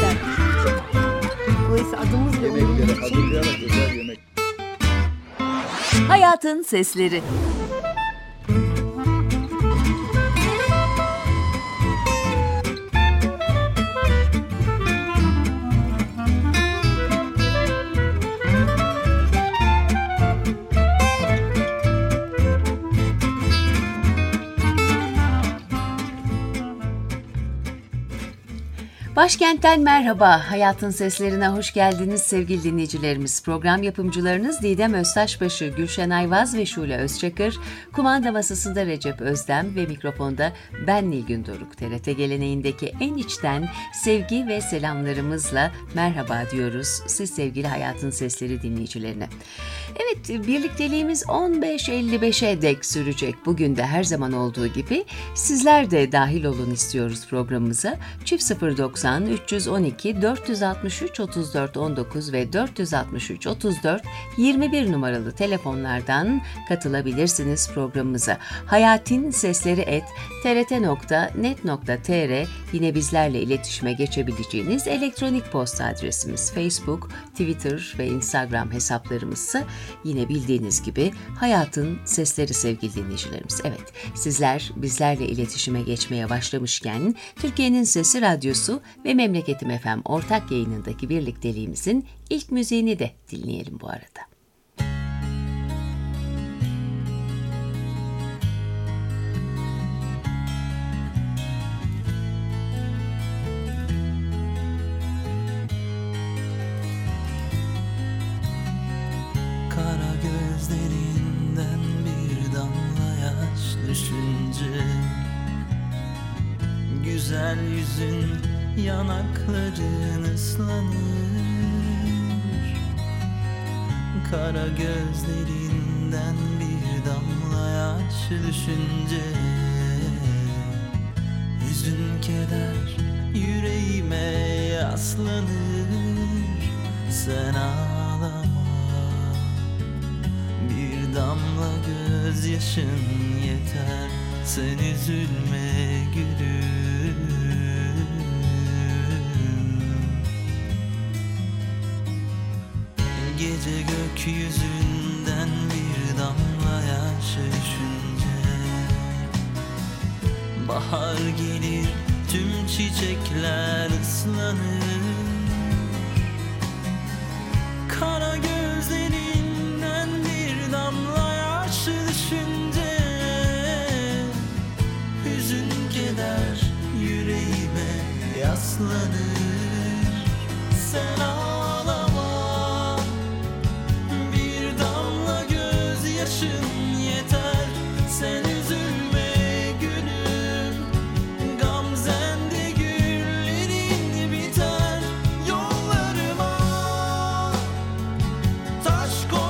eder. Dolayısıyla adımız ve Yemekleri umduğumuz için hazırlayarak özel yemek. Hayatın Sesleri. Başkent'ten merhaba. Hayatın Seslerine hoş geldiniz sevgili dinleyicilerimiz. Program yapımcılarınız Didem Öztaşbaşı, Gülşen Ayvaz ve Şule Özçakır. Kumanda masasında Recep Özdem ve mikrofonda ben Nilgün Doruk. TRT geleneğindeki en içten sevgi ve selamlarımızla merhaba diyoruz siz sevgili Hayatın Sesleri dinleyicilerine. Evet, birlikteliğimiz 15.55'e dek sürecek. Bugün de her zaman olduğu gibi sizler de dahil olun istiyoruz programımıza. Çift 090 312 463 34 19 ve 463 34 21 numaralı telefonlardan katılabilirsiniz programımıza. hayatin.sesleri@trt.net.tr yine bizlerle iletişime geçebileceğiniz elektronik posta adresimiz. Facebook, Twitter ve Instagram hesaplarımızsa yine bildiğiniz gibi Hayatın Sesleri sevgili dinleyicilerimiz. Evet, sizler bizlerle iletişime geçmeye başlamışken Türkiye'nin Sesi Radyosu ve Memleketim FM ortak yayınındaki birlikteliğimizin ilk müziğini de dinleyelim bu arada. Kara gözlerinden bir damla yaş düşünce güzel yüzün, yanakların ıslanır. Kara gözlerinden bir damla yaş düşünce hüzün, keder yüreğime yaslanır. Sen ağlama, bir damla gözyaşın yeter. Sen üzülme gülüm. Gece gökyüzünden bir damla yaş düşünce bahar gelir, tüm çiçekler ıslanır. Kara gözlerinden bir damla yaş düşünce hüzün, keder yüreğime yaslanır. Sen ağlama, bir damla gözyaşın yeter. Sen üzülme gülüm, gamzende güllerin biter. Yollarıma taş koy.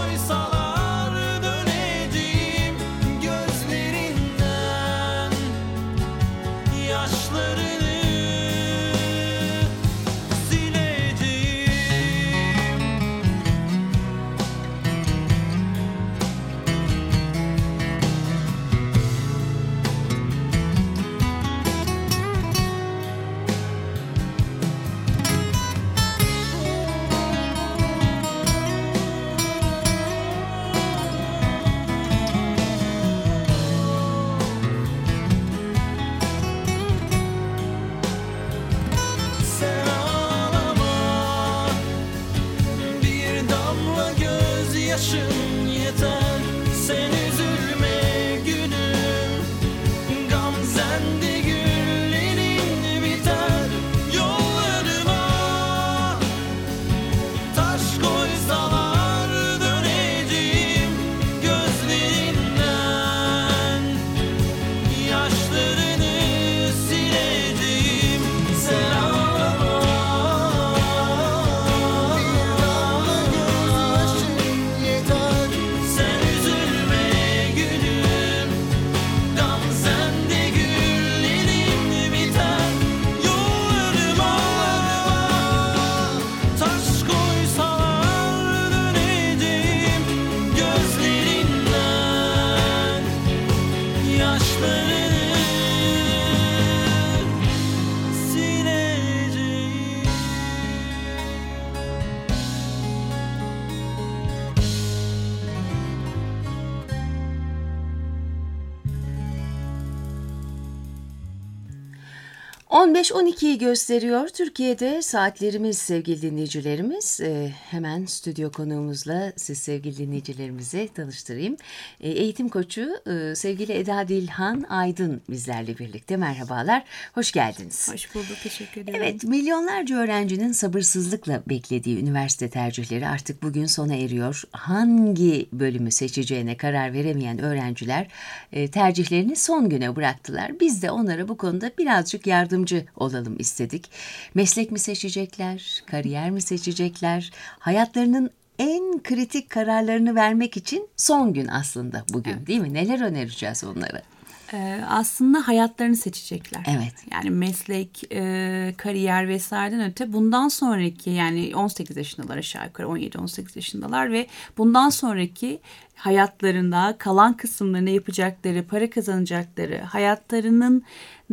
15-12'yi gösteriyor Türkiye'de saatlerimiz sevgili dinleyicilerimiz. Hemen stüdyo konuğumuzla siz sevgili dinleyicilerimizi tanıştırayım. Eğitim koçu sevgili Eda Dilhan Aydın bizlerle birlikte. Merhabalar, hoş geldiniz. Hoş bulduk, teşekkür ederim. Evet, milyonlarca öğrencinin sabırsızlıkla beklediği üniversite tercihleri artık bugün sona eriyor. Hangi bölümü seçeceğine karar veremeyen öğrenciler tercihlerini son güne bıraktılar. Biz de onlara bu konuda birazcık yardımcı olalım istedik. Meslek mi seçecekler, kariyer mi seçecekler? Hayatlarının en kritik kararlarını vermek için son gün aslında bugün, değil mi? Neler önereceğiz onlara? Aslında hayatlarını seçecekler. Evet. Yani meslek, kariyer vesaireden öte bundan sonraki, yani 18 yaşındalar aşağı yukarı, 17-18 yaşındalar ve bundan sonraki hayatlarında kalan kısımlarını yapacakları, para kazanacakları, hayatlarının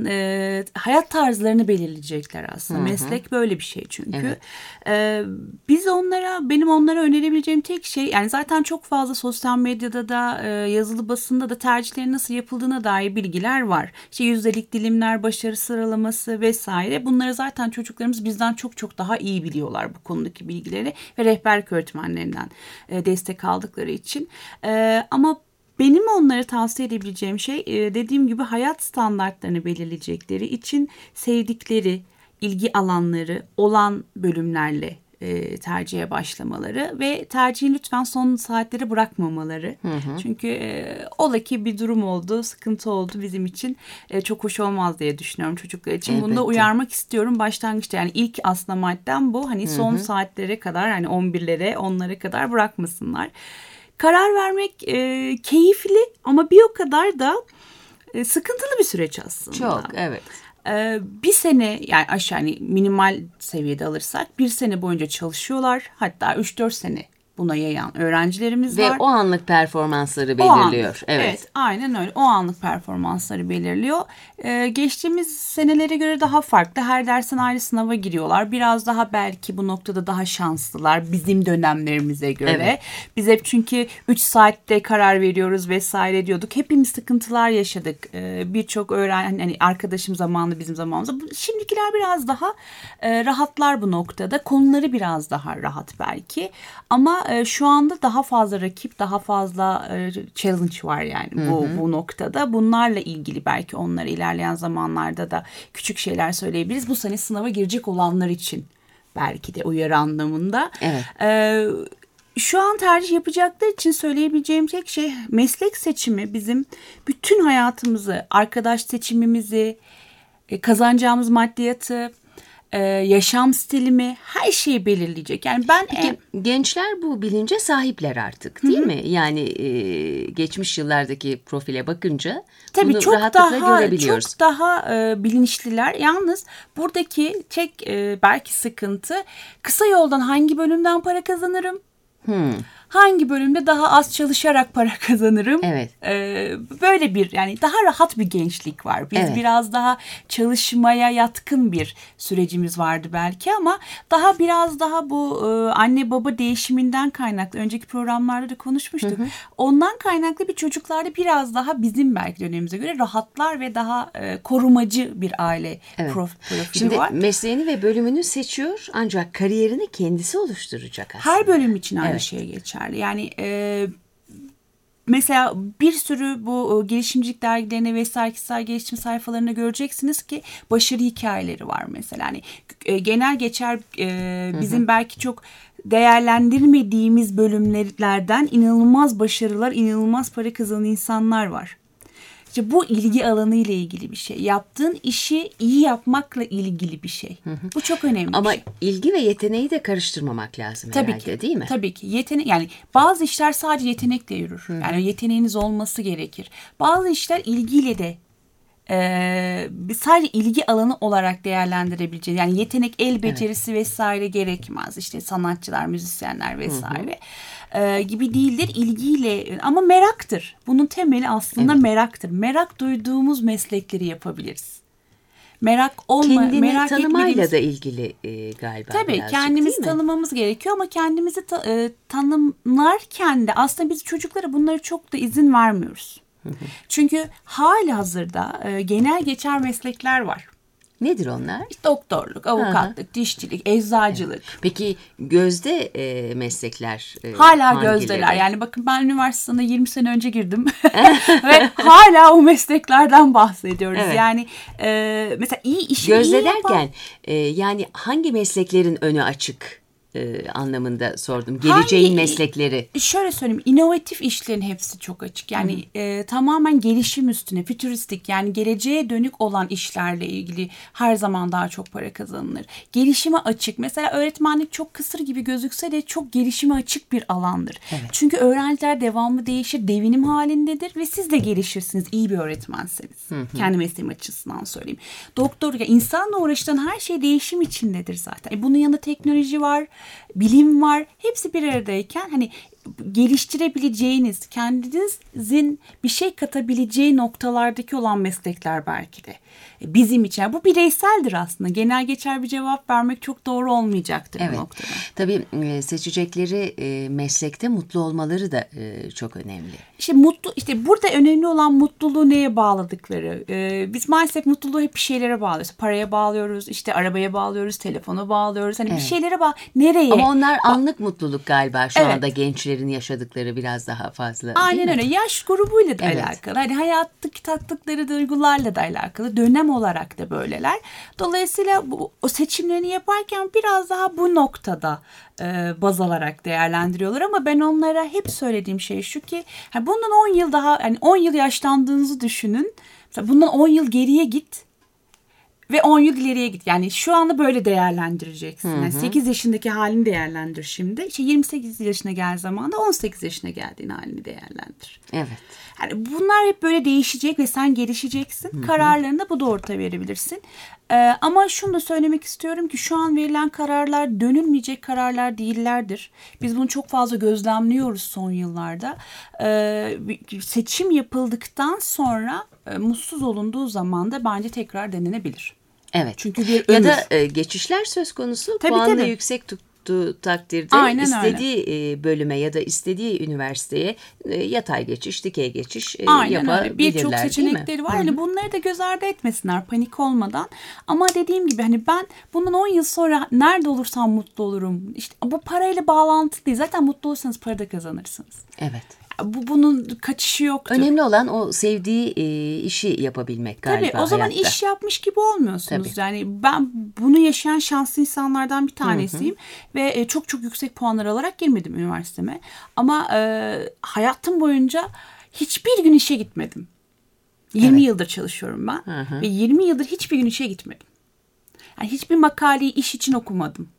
hayat tarzlarını belirleyecekler aslında. Meslek böyle bir şey çünkü. Evet. Benim onlara önerebileceğim tek şey, yani zaten çok fazla sosyal medyada da yazılı basında da tercihlerin nasıl yapıldığına dair bilgiler var. İşte yüzdelik dilimler, başarı sıralaması vesaire. Bunları zaten çocuklarımız bizden çok çok daha iyi biliyorlar, bu konudaki bilgileri ve rehberlik öğretmenlerinden destek aldıkları için. Ama benim onlara tavsiye edebileceğim şey, dediğim gibi hayat standartlarını belirleyecekleri için sevdikleri, ilgi alanları olan bölümlerle tercihe başlamaları ve tercihi lütfen son saatlere bırakmamaları. Çünkü ola ki bir durum oldu, sıkıntı oldu bizim için, çok hoş olmaz diye düşünüyorum çocuklar için. Elbette. Bunu da uyarmak istiyorum başlangıçta. Yani ilk aslında maddem bu. Hani son saatlere kadar, hani 11'lere, 10'lara kadar bırakmasınlar. Karar vermek keyifli ama bir o kadar da sıkıntılı bir süreç aslında. Çok, evet. Bir sene, yani aşağı, hani minimal seviyede alırsak 1 sene boyunca çalışıyorlar. Hatta 3-4 sene buna yayan öğrencilerimiz var. Ve o anlık performansları belirliyor. Evet, aynen öyle. O anlık performansları belirliyor. Geçtiğimiz senelere göre daha farklı. Her dersten ayrı sınava giriyorlar. Biraz daha belki bu noktada daha şanslılar bizim dönemlerimize göre. Evet. Biz hep çünkü 3 saatte karar veriyoruz vesaire diyorduk. Hepimiz sıkıntılar yaşadık. Birçok hani arkadaşım zamanında, bizim zamanımızda. Şimdikiler biraz daha rahatlar bu noktada. Konuları biraz daha rahat belki. Ama şu anda daha fazla rakip, daha fazla challenge var yani bu noktada. Bunlarla ilgili belki onlara ilerleyen zamanlarda da küçük şeyler söyleyebiliriz. Bu sene sınava girecek olanlar için belki de uyarı anlamında. Evet. Şu an tercih yapacaklar için söyleyebileceğim tek şey, meslek seçimi bizim bütün hayatımızı, arkadaş seçimimizi, kazanacağımız maddiyatı, yaşam stilimi, her şeyi belirleyecek. Yani gençler bu bilince sahipler artık, değil mi? Yani geçmiş yıllardaki profile bakınca tabii bunu rahatlıkla görebiliyoruz. Çok daha bilinçliler. Yalnız buradaki tek belki sıkıntı, kısa yoldan hangi bölümden para kazanırım? Hangi bölümde daha az çalışarak para kazanırım? Evet. Böyle bir, yani daha rahat bir gençlik var. Biz biraz daha çalışmaya yatkın bir sürecimiz vardı belki ama biraz daha bu anne baba değişiminden kaynaklı. Önceki programlarda da konuşmuştuk. Ondan kaynaklı bir çocuklarda biraz daha bizim belki dönemimize göre rahatlar ve daha korumacı bir aile profili Şimdi var. Şimdi mesleğini ve bölümünü seçiyor ancak kariyerini kendisi oluşturacak aslında. Her bölüm için aynı şey geçer. Yani mesela bir sürü bu girişimcilik dergilerine vesaire kişisel gelişim sayfalarında göreceksiniz ki başarı hikayeleri var mesela. Hani genel geçer bizim belki çok değerlendirmediğimiz bölümlerden inanılmaz başarılar, inanılmaz para kazanan insanlar var. İşte bu ilgi alanı ile ilgili bir şey. Yaptığın işi iyi yapmakla ilgili bir şey. Bu çok önemli. Ama bir şey. ilgi ve yeteneği de karıştırmamak lazım herhalde, değil mi? Tabii ki. Yani bazı işler sadece yetenekle yürür. Yani yeteneğiniz olması gerekir. Bazı işler ilgiyle de sadece ilgi alanı olarak değerlendirebileceğiniz, yani yetenek, el becerisi vesaire gerekmez. İşte sanatçılar, müzisyenler vesaire gibi değildir. İlgiyle, ama meraktır. Bunun temeli aslında meraktır. Merak duyduğumuz meslekleri yapabilirız. Kendini tanımayla da ilgili galiba. Tabii kendimizi tanımamız gerekiyor ama kendimizi tanımlarken de aslında biz çocuklara bunları çok da izin vermiyoruz. Çünkü halihazırda genel geçer meslekler var. Nedir onlar? Doktorluk, avukatlık, dişçilik, eczacılık. Peki gözde meslekler Hala hangileri? gözdeler. Yani bakın ben üniversitede 20 sene önce girdim ve hala o mesleklerden bahsediyoruz. Evet. Yani mesela iyi işi Gözde iyi yapan... derken yani hangi mesleklerin önü açık anlamında sordum. Geleceğin meslekleri. Şöyle söyleyeyim, inovatif işlerin hepsi çok açık. Yani tamamen gelişim üstüne, fütüristik, yani geleceğe dönük olan işlerle ilgili her zaman daha çok para kazanılır. Gelişime açık. Mesela öğretmenlik çok kısır gibi gözükse de çok gelişime açık bir alandır. Evet. Çünkü öğrenciler devamlı değişir, devinim halindedir ve siz de gelişirsiniz iyi bir öğretmenseniz. Kendi mesleğim açısından söyleyeyim. Doktorluk, yani insanla uğraşılan her şey değişim içindedir zaten. Bunun yanında teknoloji var, bilim var. Hepsi bir aradayken hani geliştirebileceğiniz, kendinizin bir şey katabileceği noktalardaki olan meslekler belki de bizim için. Yani bu bireyseldir aslında. Genel geçer bir cevap vermek çok doğru olmayacaktır bu noktada. Tabii seçecekleri meslekte mutlu olmaları da çok önemli. İşte burada önemli olan mutluluğu neye bağladıkları. Biz maalesef mutluluğu hep bir şeylere bağlıyoruz. Paraya bağlıyoruz, işte arabaya bağlıyoruz, telefona bağlıyoruz. Hani bir şeylere nereye? Ama onlar anlık mutluluk galiba şu anda gençlerin yaşadıkları biraz daha fazla. Aynen öyle. Yaş grubuyla da alakalı. Hani hayattaki tattıkları duygularla da alakalı. Dönem olarak da böyleler. Dolayısıyla o seçimlerini yaparken biraz daha bu noktada baz alarak değerlendiriyorlar. Ama ben onlara hep söylediğim şey şu ki bundan 10 yıl daha, yani 10 yıl yaşlandığınızı düşünün. Mesela bundan 10 yıl geriye git ve 10 yıl ileriye git. Yani şu anda böyle değerlendireceksin. Yani 8 yaşındaki halini değerlendir şimdi. İşte 28 yaşına gel zamanda 18 yaşına geldiğin halini değerlendir. Evet. Yani bunlar hep böyle değişecek ve sen gelişeceksin. Kararlarını da bu doğrultuda verebilirsin. Ama şunu da söylemek istiyorum ki şu an verilen kararlar dönülmeyecek kararlar değillerdir. Biz bunu çok fazla gözlemliyoruz son yıllarda. Seçim yapıldıktan sonra mutsuz olunduğu zaman da bence tekrar denenebilir. Evet. Çünkü bir ya ömür. da geçişler söz konusu. Tabii, Puanı tabii. yüksek tuttuğu takdirde Aynen istediği bölüme ya da istediği üniversiteye yatay geçiş, dikey geçiş Aynen öyle. yapabilirler. Birçok değil mi? seçenekleri var. Hani bunları da göz ardı etmesinler panik olmadan. Ama dediğim gibi hani ben bundan 10 yıl sonra nerede olursam mutlu olurum. İşte bu parayla bağlantılı değil. Zaten mutlu olursanız para da kazanırsınız. Evet. Bunun kaçışı yoktur. Önemli olan o sevdiği işi yapabilmek galiba. Tabii o zaman hayatta. iş yapmış gibi olmuyorsunuz. Tabii. Yani ben bunu yaşayan şanslı insanlardan bir tanesiyim. Ve çok çok yüksek puanlar alarak girmedim üniversiteme. Ama hayatım boyunca hiçbir gün işe gitmedim. 20 yıldır çalışıyorum ben. Ve 20 yıldır hiçbir gün işe gitmedim. Yani hiçbir makaleyi iş için okumadım.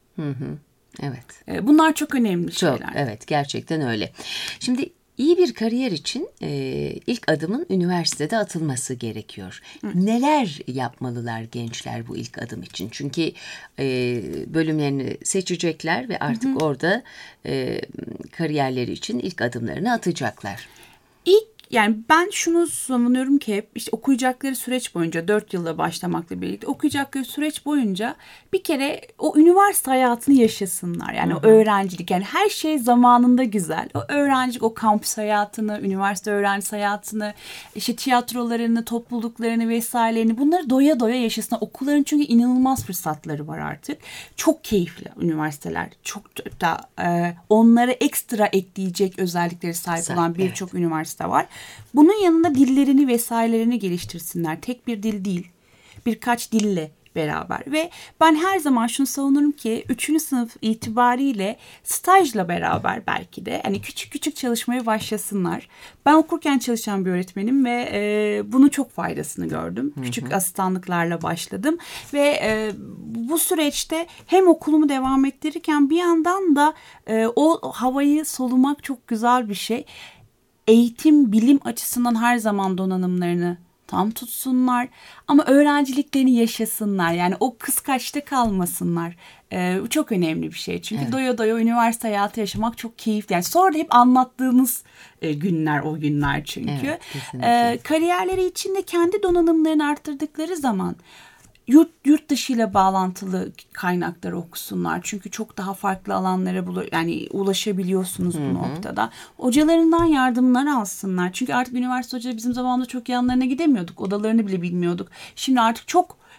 Evet. Bunlar çok önemli Çok, şeyler. evet, gerçekten öyle. Şimdi iyi bir kariyer için ilk adımın üniversitede atılması gerekiyor. Neler yapmalılar gençler bu ilk adım için? Çünkü bölümlerini seçecekler ve artık orada kariyerleri için ilk adımlarını atacaklar. Yani ben şunu savunuyorum ki hep işte okuyacakları süreç boyunca 4 yılda başlamakla birlikte okuyacakları süreç boyunca bir kere o üniversite hayatını yaşasınlar. Yani o öğrencilik, yani her şey zamanında güzel. O öğrencilik, o kampüs hayatını, üniversite öğrencisi hayatını, işte tiyatrolarını, topluluklarını vesairelerini, bunları doya doya yaşasınlar. Okulların çünkü inanılmaz fırsatları var artık. Çok keyifli üniversiteler. Çok da onlara ekstra ekleyecek özellikleri sahip olan birçok üniversite var. Bunun yanında dillerini vesairelerini geliştirsinler. Tek bir dil değil, birkaç dille beraber. Ve ben her zaman şunu savunurum ki 3. sınıf itibariyle stajla beraber belki de hani küçük küçük çalışmaya başlasınlar. Ben okurken çalışan bir öğretmenim ve bunun çok faydasını gördüm. Küçük asistanlıklarla başladım ve bu süreçte hem okulumu devam ettirirken bir yandan da o havayı solumak çok güzel bir şey. Eğitim, bilim açısından her zaman donanımlarını tam tutsunlar ama öğrenciliklerini yaşasınlar. Yani o kıskaçta kalmasınlar. Bu çok önemli bir şey. Çünkü doya doya üniversite hayatı yaşamak çok keyifli. Yani sonra da hep anlattığımız günler o günler çünkü. Evet, kariyerleri için de kendi donanımlarını arttırdıkları zaman yurt dışıyla bağlantılı kaynakları okusunlar. Çünkü çok daha farklı alanlara ulaşabiliyorsunuz bu noktada. Hocalarından yardımlar alsınlar. Çünkü artık üniversite hocaları bizim zamanında çok yanlarına gidemiyorduk. Odalarını bile bilmiyorduk. Şimdi artık çok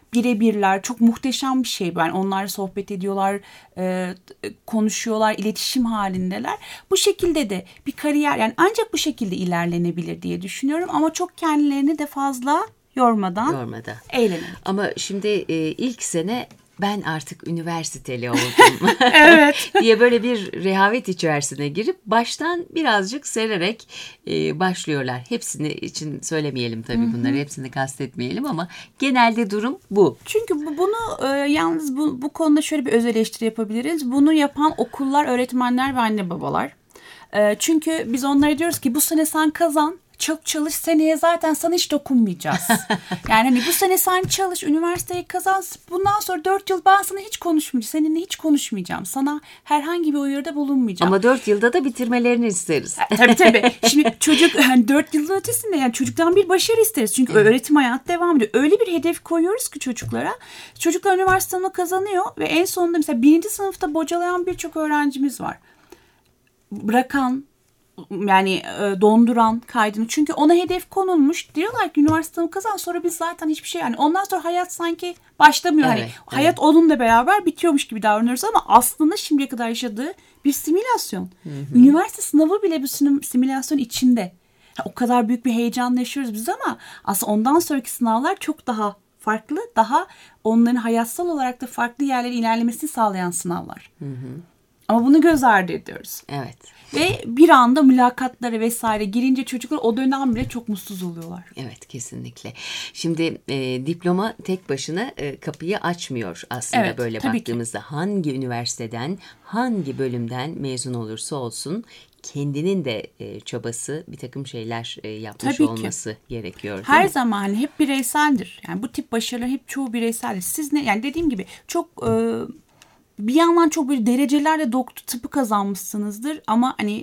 birebirler, çok muhteşem bir şey. Yani onlar sohbet ediyorlar, konuşuyorlar, iletişim halindeler. Bu şekilde de bir kariyer, yani ancak bu şekilde ilerlenebilir diye düşünüyorum. Ama çok kendilerini de fazla yormadan eğlenelim. Ama şimdi ilk sene ben artık üniversiteli oldum Evet. diye böyle bir rehavet içerisine girip baştan birazcık sererek başlıyorlar. Hepsini için söylemeyelim tabii, bunları hepsini kastetmeyelim ama genelde durum bu. Çünkü bunu yalnız bu konuda şöyle bir öz eleştiri yapabiliriz. Bunu yapan okullar, öğretmenler ve anne babalar. Çünkü biz onlara diyoruz ki bu sene sen kazan. Çok çalış, seneye zaten sana hiç dokunmayacağız. Yani hani bu sene sen çalış, üniversiteyi kazan. Bundan sonra 4 yıl ben sana hiç konuşmayacağım. Seninle hiç konuşmayacağım. Sana herhangi bir uyarıda bulunmayacağım. Ama 4 yılda da bitirmelerini isteriz. Tabii. Şimdi çocuk yani 4 yılın ötesinde, yani çocuktan bir başarı isteriz. Çünkü öğretim hayatı devam ediyor. Öyle bir hedef koyuyoruz ki çocuklara. Çocuklar üniversite sınavını kazanıyor ve en sonunda mesela 1. sınıfta bocalayan birçok öğrencimiz var. Bırakan, yani donduran kaydını. Çünkü ona hedef konulmuş. Diyorlar ki üniversitemi kazan, sonra biz zaten hiçbir şey, yani ondan sonra hayat sanki başlamıyor. Evet, hani hayat onunla beraber bitiyormuş gibi davranıyoruz ama aslında şimdiye kadar yaşadığı bir simülasyon. Üniversite sınavı bile bir simülasyon içinde. Yani o kadar büyük bir heyecanla yaşıyoruz biz ama aslında ondan sonraki sınavlar çok daha farklı, daha onların hayatsal olarak da farklı yerlere ilerlemesini sağlayan sınavlar. Ama bunu göz ardı ediyoruz. Evet. Ve bir anda mülakatlara vesaire girince çocuklar o dönem bile çok mutsuz oluyorlar. Evet, kesinlikle. Şimdi diploma tek başına kapıyı açmıyor aslında, Evet, böyle tabii baktığımızda. Hangi üniversiteden, hangi bölümden mezun olursa olsun kendinin de çabası, bir takım şeyler yapmış Tabii ki. olması gerekiyor. Değil Her mi? zaman hep bireyseldir. Yani bu tip başarılar hep çoğu bireyseldir. Siz ne, yani dediğim gibi çok bir yandan çok böyle derecelerle tıpı kazanmışsınızdır ama hani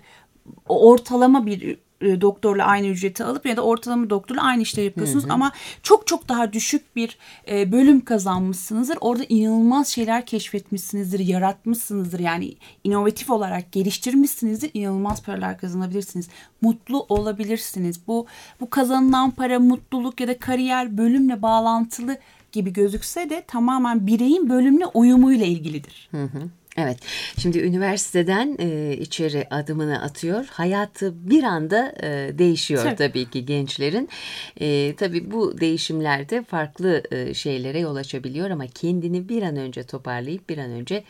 ortalama bir doktorla aynı ücreti alıp ya da ortalama doktorla aynı işleri yapıyorsunuz ama çok çok daha düşük bir bölüm kazanmışsınızdır. Orada inanılmaz şeyler keşfetmişsinizdir, yaratmışsınızdır. Yani inovatif olarak geliştirmişsinizdir. İnanılmaz paralar kazanabilirsiniz. Mutlu olabilirsiniz. Bu kazanılan para, mutluluk ya da kariyer bölümle bağlantılı gibi gözükse de tamamen bireyin bölümle uyumuyla ilgilidir. Evet. Şimdi üniversiteden içeri adımını atıyor. Hayatı bir anda değişiyor tabii ki gençlerin. Tabii bu değişimlerde farklı şeylere yol açabiliyor ama kendini bir an önce toparlayıp bir an önce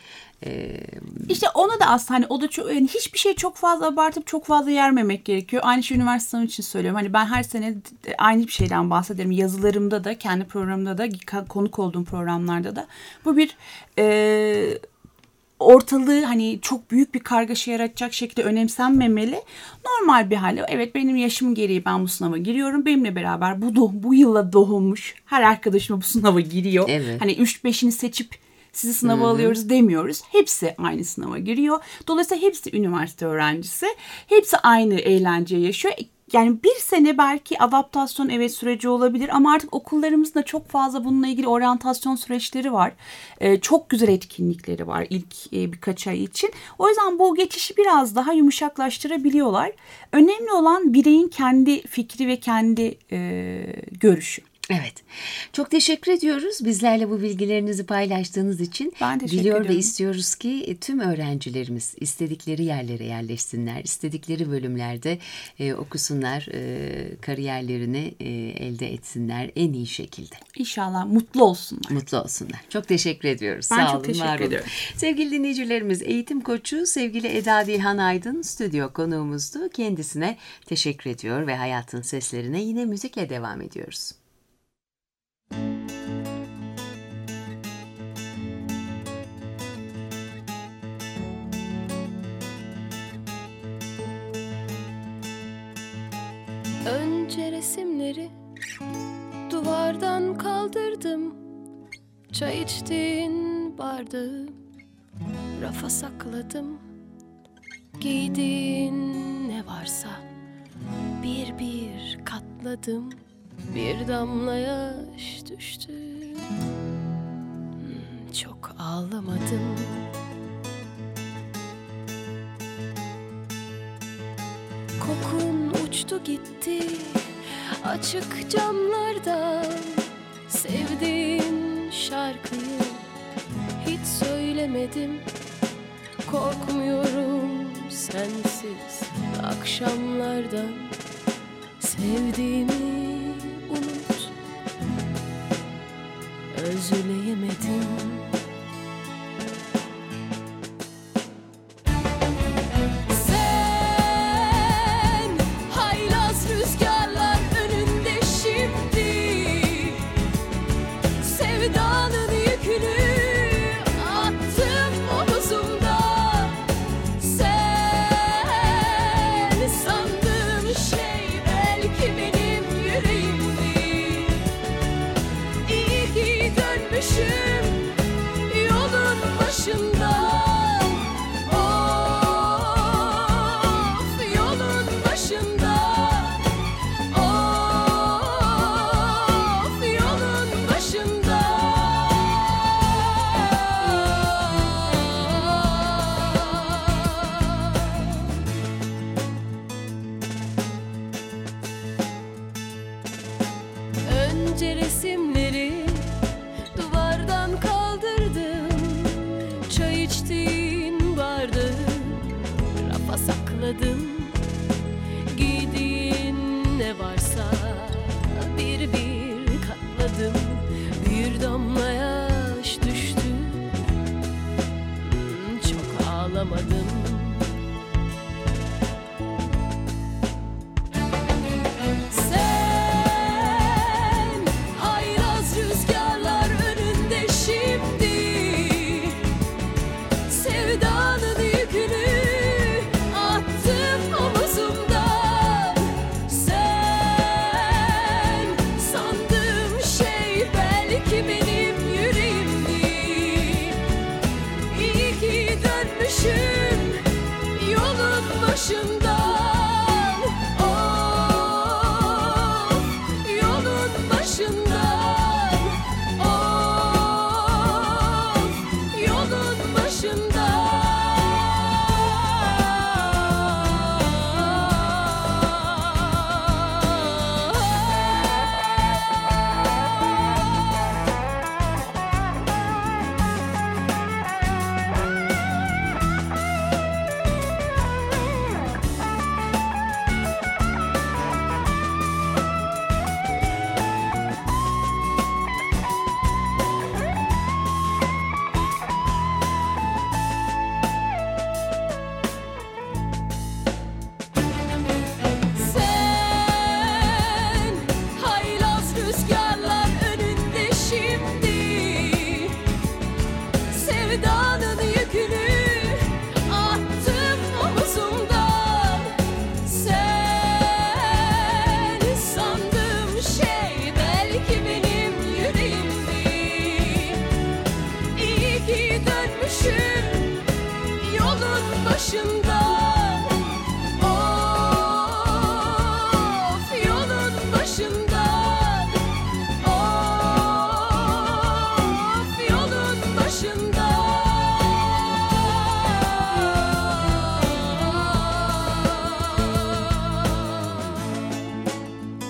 İşte ona da aslında hani o da çok, yani hiçbir şey çok fazla abartıp çok fazla yermemek gerekiyor. Aynı şey üniversite sınavı için söylüyorum. Hani ben her sene aynı bir şeyden bahsederim. Yazılarımda da, kendi programımda da, konuk olduğum programlarda da. Bu bir ortalığı hani çok büyük bir kargaşa yaratacak şekilde önemsenmemeli. Normal bir hali. Evet, benim yaşım gereği ben bu sınava giriyorum. Benimle beraber bu yıla doğmuş her arkadaşım bu sınava giriyor. Evet. Hani 3-5'ini seçip sizi sınava alıyoruz demiyoruz. Hepsi aynı sınava giriyor. Dolayısıyla hepsi üniversite öğrencisi. Hepsi aynı eğlenceyi yaşıyor. Yani bir sene belki adaptasyon süreci olabilir ama artık okullarımızın da çok fazla bununla ilgili oryantasyon süreçleri var. Çok güzel etkinlikleri var ilk birkaç ay için. O yüzden bu geçişi biraz daha yumuşaklaştırabiliyorlar. Önemli olan bireyin kendi fikri ve kendi görüşü. Evet. Çok teşekkür ediyoruz bizlerle bu bilgilerinizi paylaştığınız için. Ben teşekkür Diliyor ediyorum. ve istiyoruz ki tüm öğrencilerimiz istedikleri yerlere yerleşsinler, istedikleri bölümlerde okusunlar, kariyerlerini elde etsinler en iyi şekilde. İnşallah mutlu olsunlar. Mutlu olsunlar. Çok teşekkür ediyoruz. Ben Sağ çok olun, teşekkür var olun. ediyorum. Sevgili dinleyicilerimiz, eğitim koçu sevgili Eda Dilhan Aydın stüdyo konuğumuzdu. Kendisine teşekkür ediyor ve hayatın seslerine yine müzikle devam ediyoruz. Önce resimleri duvardan kaldırdım. Çay içtiğin bardağı rafa sakladım. Giydiğin ne varsa bir bir katladım. Bir damla yaş düştü. Çok ağlamadım. Kokun uçtu gitti açık camlardan. Sevdiğim şarkıyı hiç söylemedim. Korkmuyorum sensiz akşamlardan. Sevdiğimi unut, özleyemedim. Sen haylaz rüzgarlar önünde şimdi, sevdanın yükünü attım omuzumda. Sen sandığım şey belki benim yüreğimdi. İyi ki dönmüşüm yolun başından. Of, yolun başından. Of, yolun başından. Önce resimleri duvardan kaldırdım. Çay içtiğin bardağı rafa sakladım. Giydiğin ne varsa bir bir katladım. Bir damla yaş düştü, çok ağlamadım. Sen haylaz rüzgarlar önünde şimdi, sevdanın yükünü attım omuzumdan. Sen sandığım şey belki benim yüreğimdi. İyi ki dönmüşüm yolun başından. Of, yolun başından. Of, yolun Sen haylaz rüzgarlar önünde şimdi, sevdanın yükünü attım omuzumdan. Sen sandığım şey belki benim yüreğimdi. İyi ki dönmüşüm yolun başından. Of, yolun başından. Of, yolun başından.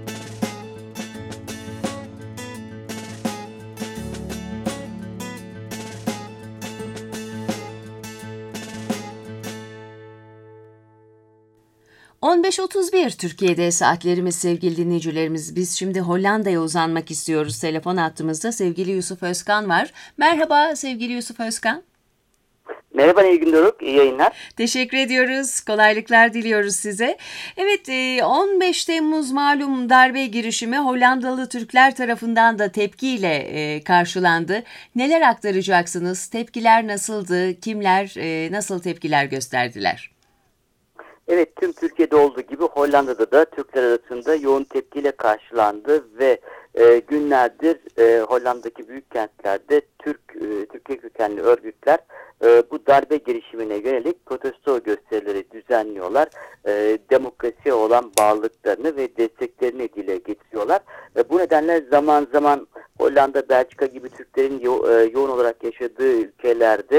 15.31 Türkiye'de saatlerimiz sevgili dinleyicilerimiz. Biz şimdi Hollanda'ya uzanmak istiyoruz. Telefon hattımızda sevgili Yusuf Özkan var. Merhaba sevgili Yusuf Özkan. Merhaba Nilgün Doruk, iyi yayınlar. Teşekkür ediyoruz. Kolaylıklar diliyoruz size. Evet, 15 Temmuz malum darbe girişimi Hollandalı Türkler tarafından da tepkiyle karşılandı. Neler aktaracaksınız? Tepkiler nasıldı? Kimler nasıl tepkiler gösterdiler? Evet, tüm Türkiye'de olduğu gibi Hollanda'da da Türkler arasında yoğun tepkiyle karşılandı ve günlerdir Hollanda'daki büyük kentlerde Türkiye kökenli örgütler bu darbe girişimine yönelik protesto gösterileri düzenliyorlar. Demokrasiye olan bağlılıklarını ve desteklerini dile getiriyorlar. Bu nedenle zaman zaman Hollanda, Belçika gibi Türklerin yoğun olarak yaşadığı ülkelerde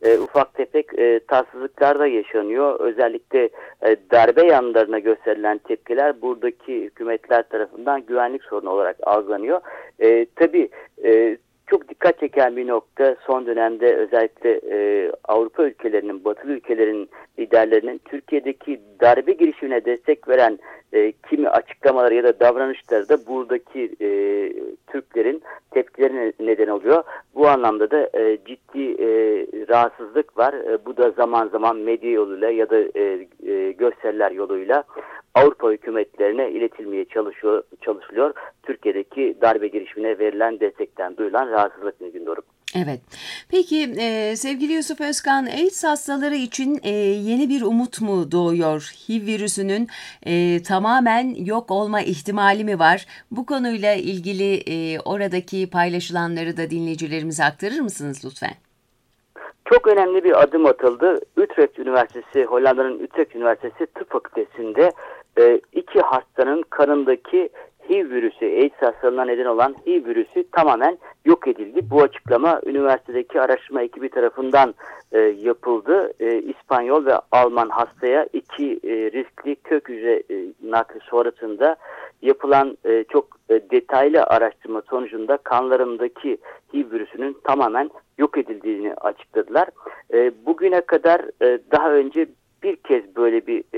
ufak tefek tatsızlıklar da yaşanıyor. Özellikle darbe yanlarına gösterilen tepkiler buradaki hükümetler tarafından güvenlik sorunu olarak algılanıyor. Tabii çok dikkat çeken bir nokta son dönemde özellikle Avrupa ülkelerinin, Batılı ülkelerin liderlerinin Türkiye'deki darbe girişimine destek veren kimi açıklamaları ya da davranışları da buradaki Türklerin tepkilerine neden oluyor. Bu anlamda da ciddi rahatsızlık var. Bu da zaman zaman medya yoluyla ya da gösteriler yoluyla Avrupa hükümetlerine iletilmeye çalışılıyor. Türkiye'deki darbe girişimine verilen destekten duyulan rahatsızlık Nilgün Doruk. Evet. Peki sevgili Yusuf Özkan, AIDS hastaları için yeni bir umut mu doğuyor? HIV virüsünün tamamen yok olma ihtimali mi var? Bu konuyla ilgili oradaki paylaşılanları da dinleyicilerimize aktarır mısınız lütfen? Çok önemli bir adım atıldı. Utrecht Üniversitesi, Hollanda'nın Utrecht Üniversitesi Tıp Fakültesi'nde 2 hastanın kanındaki HIV virüsü, AIDS hastalığına neden olan HIV virüsü tamamen yok edildi. Bu açıklama üniversitedeki araştırma ekibi tarafından yapıldı. İspanyol ve Alman hastaya 2 riskli kök hücre nakli sonrasında yapılan çok detaylı araştırma sonucunda kanlarındaki HIV virüsünün tamamen yok edildiğini açıkladılar. Bugüne kadar daha önce bir kez böyle bir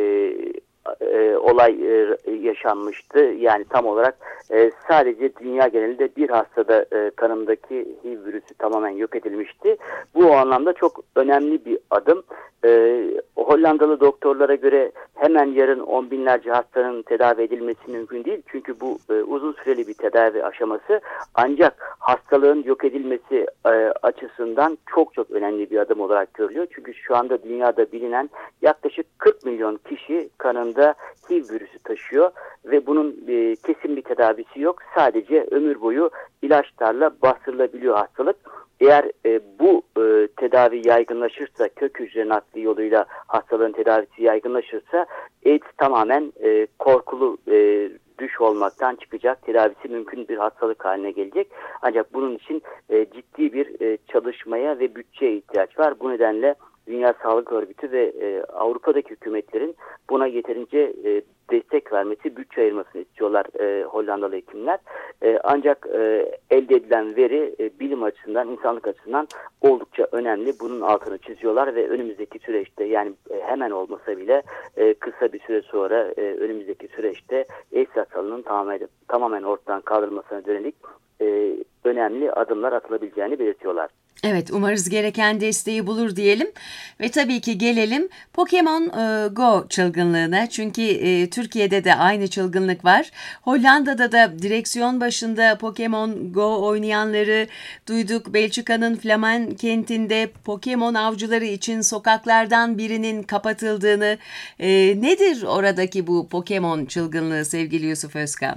olay yaşanmıştı. Yani tam olarak sadece dünya genelinde bir hastada kanındaki HIV virüsü tamamen yok edilmişti. Bu o anlamda çok önemli bir adım. Hollandalı doktorlara göre hemen yarın 10 binlerce hastanın tedavi edilmesi mümkün değil. Çünkü bu uzun süreli bir tedavi aşaması. Ancak hastalığın yok edilmesi açısından çok çok önemli bir adım olarak görülüyor. Çünkü şu anda dünyada bilinen yaklaşık 40 milyon kişi kanında HIV virüsü taşıyor ve bunun kesin bir tedavisi yok. Sadece ömür boyu ilaçlarla bastırılabiliyor hastalık. Eğer bu tedavi yaygınlaşırsa, kök hücre nakli yoluyla hastalığın tedavisi yaygınlaşırsa AIDS tamamen korkulu düş olmaktan çıkacak, tedavisi mümkün bir hastalık haline gelecek. Ancak bunun için ciddi bir çalışmaya ve bütçeye ihtiyaç var. Bu nedenle Dünya Sağlık Örgütü ve Avrupa'daki hükümetlerin buna yeterince destek vermesi, bütçe ayırmasını istiyorlar Hollandalı hekimler. Ancak elde edilen veri bilim açısından, insanlık açısından oldukça önemli. Bunun altını çiziyorlar ve önümüzdeki süreçte, yani hemen olmasa bile kısa bir süre sonra önümüzdeki süreçte AIDS hastalığının tamamen ortadan kaldırılmasına yönelik önemli adımlar atılabileceğini belirtiyorlar. Evet, umarız gereken desteği bulur diyelim. Ve tabii ki gelelim Pokemon Go çılgınlığına. Çünkü Türkiye'de de aynı çılgınlık var. Hollanda'da da direksiyon başında Pokemon Go oynayanları duyduk. Belçika'nın Flamen kentinde Pokemon avcıları için sokaklardan birinin kapatıldığını. Nedir oradaki bu Pokemon çılgınlığı sevgili Yusuf Özkan?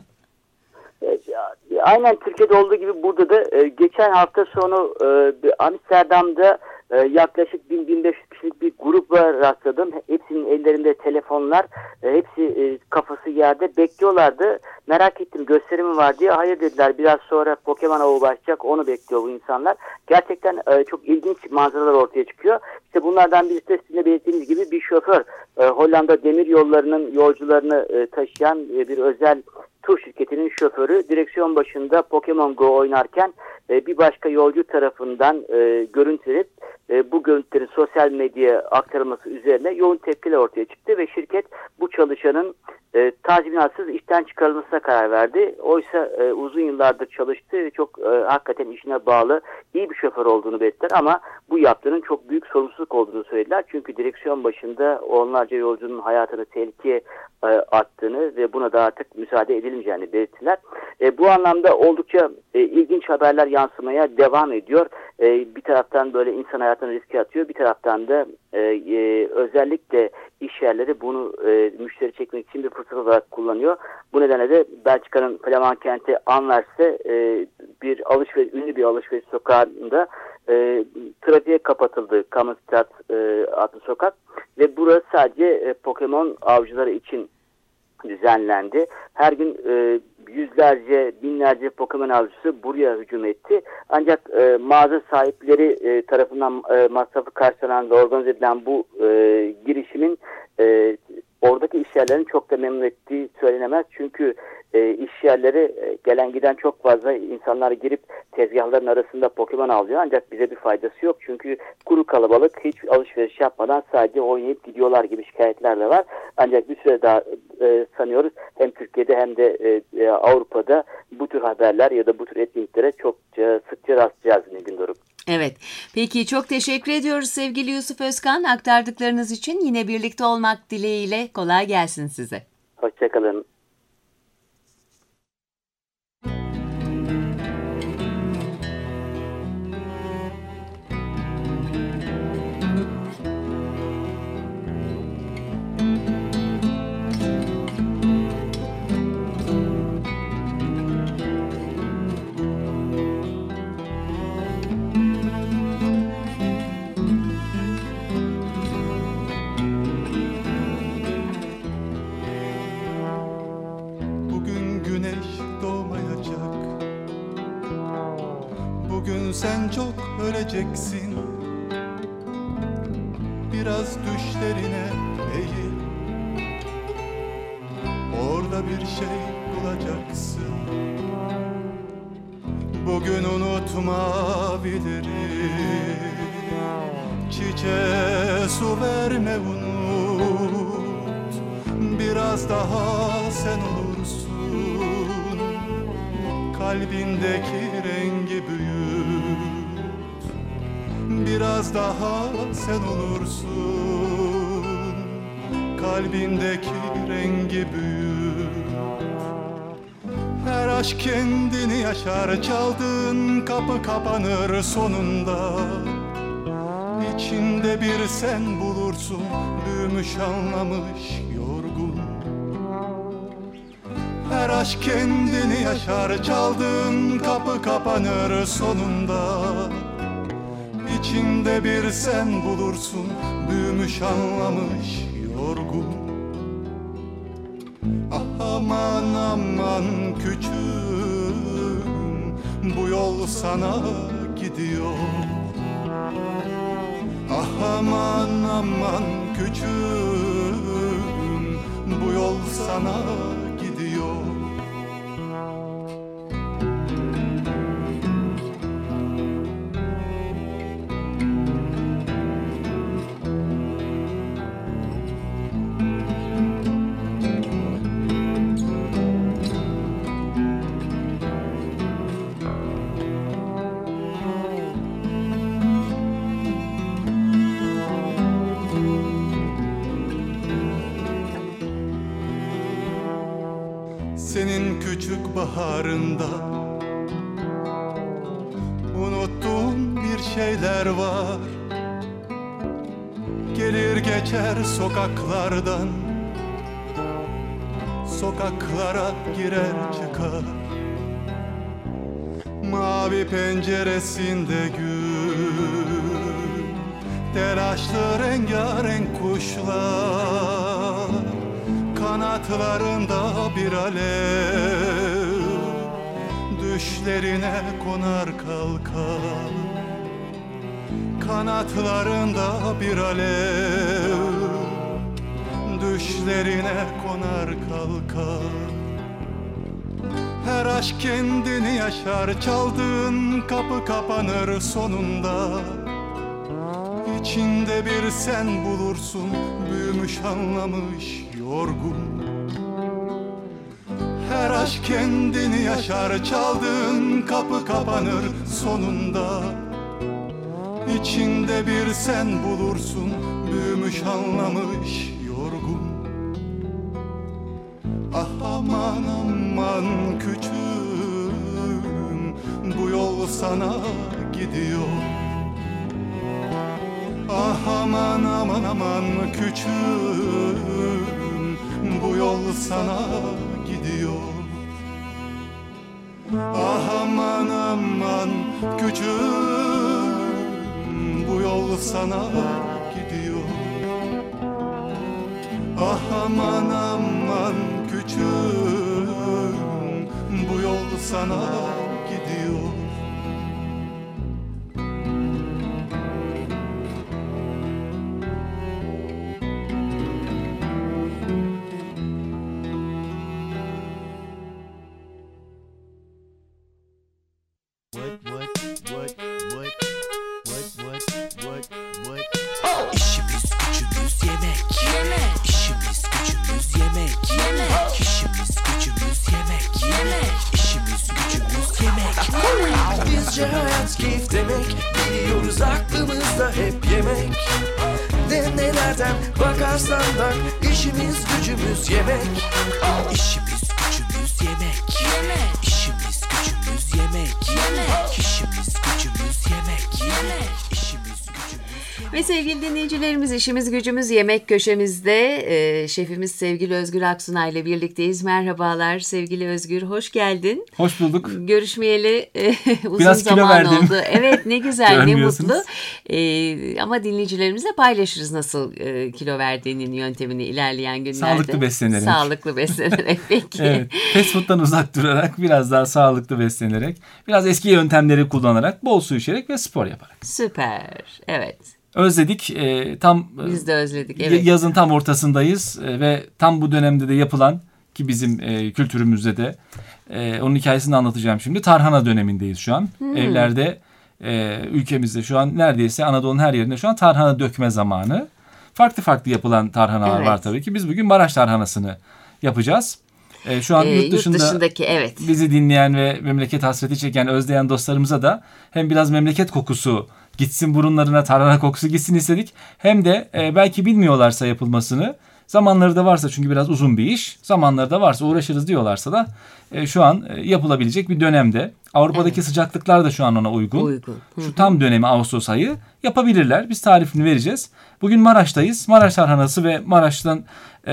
Aynen Türkiye'de olduğu gibi burada da geçen hafta sonu Amsterdam'da yaklaşık 1000-1500 kişilik bir gruba rastladım. Hepsinin ellerinde telefonlar, hepsi kafası yerde bekliyorlardı. Merak ettim, gösterimi var diye. Hayır dediler, biraz sonra Pokemon avı başlayacak, onu bekliyor bu insanlar. Gerçekten çok ilginç manzaralar ortaya çıkıyor. İşte bunlardan birisi de sizin de belirttiğiniz gibi bir şoför. Hollanda demir yollarının yolcularını taşıyan bir özel tur şirketinin şoförü direksiyon başında Pokemon Go oynarken bir başka yolcu tarafından görüntülenip bu görüntülerin sosyal medyaya aktarılması üzerine yoğun tepkiler ortaya çıktı ve şirket bu çalışanın tazminatsız işten çıkarılmasına karar verdi. Oysa uzun yıllardır çalıştı ve çok hakikaten işine bağlı iyi bir şoför olduğunu belirttiler ama bu yaptığının çok büyük sorumsuzluk olduğunu söylediler. Çünkü direksiyon başında onlarca yolcunun hayatını tehlikeye attığını ve buna da artık müsaade edilmeyeceğini belirttiler. Bu anlamda oldukça ilginç haberler yansımaya devam ediyor. Bir taraftan böyle insan hayatını riske atıyor, bir taraftan da özellikle iş yerleri bunu müşteri çekmek için bir fırsat olarak kullanıyor. Bu nedenle de Belçika'nın Flaman kenti Anvers'te ünlü bir alışveriş sokağında trafiğe kapatıldı. Kamerstraat adlı sokak ve burası sadece Pokemon avcıları için düzenlendi. Her gün yüzlerce, binlerce Pokemon avcısı buraya hücum etti. Ancak mağaza sahipleri tarafından masrafı karşılanan ve organize edilen bu girişimin oradaki işyerlerini çok da memnun ettiği söylenemez. Çünkü işyerleri gelen giden çok fazla insanlar girip tezgahların arasında Pokemon avlıyor. Ancak bize bir faydası yok. Çünkü kuru kalabalık, hiç alışveriş yapmadan sadece oynayıp gidiyorlar gibi şikayetler de var. Ancak bir süre daha sanıyoruz hem Türkiye'de hem de Avrupa'da bu tür haberler ya da bu tür etkinliklere çok sıkça rastlayacağız Nilgün Doruk. Evet. Peki çok teşekkür ediyoruz sevgili Yusuf Özkan. Aktardıklarınız için yine birlikte olmak dileğiyle kolay gelsin size. Hoşçakalın. Bugün güneş doğmayacak. Bugün sen çok öleceksin. Biraz düşlerine eğil. Orada bir şey bulacaksın. Bugün unutma bilirim. Çiçeğe su verme unut. Biraz daha sen olursun. Kalbindeki rengi büyüt. Biraz daha sen olursun. Kalbindeki rengi büyüt. Her aşk kendini yaşar, çaldığın kapı kapanır sonunda. İçinde bir sen bulursun, büyümüş anlamış yorgun. Her aşk kendini yaşar, çaldığın kapı kapanır sonunda. İçinde bir sen bulursun, büyümüş anlamış yorgun. Ah aman aman küçüğüm, bu yol sana gidiyor. Ah aman aman küçüğüm, bu yol sana gidiyor. Senin küçük baharında unuttuğum bir şeyler var. Gelir geçer sokaklardan, sokaklara girer çıkar. Mavi penceresinde gül, telaşlı rengarenk kuşlar. Kanatlarında bir alev, düşlerine konar kalkar. Kanatlarında bir alev, düşlerine konar kalkar. Her aşk kendini yaşar, çaldığın kapı kapanır sonunda. İçinde bir sen bulursun, büyümüş anlamış yorgun. Her aşk kendini yaşar, çaldığın kapı kapanır sonunda. İçinde bir sen bulursun, büyümüş anlamış yorgun. Ah aman aman küçüğüm, bu yol sana gidiyor. Ah aman aman aman küçüğüm, bu yol sana gidiyor. Ah aman aman küçüğüm, bu yol sana gidiyor. Ah aman aman küçüğüm, sana gidiyor. İşimiz gücümüz yemek. İşimiz gücümüz yemek. İşimiz gücümüz yemek. İşimiz gücümüz yemek. Bizce hayat keyif demek. Biliyoruz aklımızda hep yemek. De nelerden bakarsan bak. İşimiz gücümüz yemek. İşimiz gücümüz yemek. İşimiz gücümüz yemek. İşimiz gücümüz yemek. İşimiz gücümüz Ve sevgili dinleyicilerimiz, işimiz gücümüz yemek köşemizde şefimiz sevgili Özgür Aksunay ile birlikteyiz. Merhabalar sevgili Özgür, hoş geldin. Hoş bulduk. Görüşmeyeli uzun Biraz kilo zaman verdim. oldu. Evet, ne güzel, ne Görmüyorsunuz. mutlu. Ama dinleyicilerimizle paylaşırız nasıl kilo verdiğinin yöntemini ilerleyen günlerde. Sağlıklı beslenerek. Sağlıklı beslenerek peki. Evet, fast food'dan uzak durarak, biraz daha sağlıklı beslenerek, biraz eski yöntemleri kullanarak, bol su içerek ve spor yaparak. Süper, evet. Özledik. Tam Biz de özledik, evet. yazın tam ortasındayız ve tam bu dönemde de yapılan, ki bizim kültürümüzde de onun hikayesini anlatacağım şimdi. Tarhana dönemindeyiz şu an. Evlerde, ülkemizde şu an neredeyse Anadolu'nun her yerinde şu an tarhana dökme zamanı. Farklı farklı yapılan tarhanalar Evet. var tabii ki. Biz bugün Maraş tarhanasını yapacağız. Şu an yurt dışındaki, evet. bizi dinleyen ve memleket hasreti çeken, özleyen dostlarımıza da hem biraz memleket kokusu gitsin burunlarına, tarhana kokusu gitsin istedik. Hem de belki bilmiyorlarsa yapılmasını, zamanları da varsa, çünkü biraz uzun bir iş, zamanları da varsa, uğraşırız diyorlarsa da şu an yapılabilecek bir dönemde. Avrupa'daki sıcaklıklar da şu an ona uygun. Şu tam dönemi, Ağustos ayı yapabilirler. Biz tarifini vereceğiz. Bugün Maraş'tayız. Maraş tarhanası ve Maraş'tan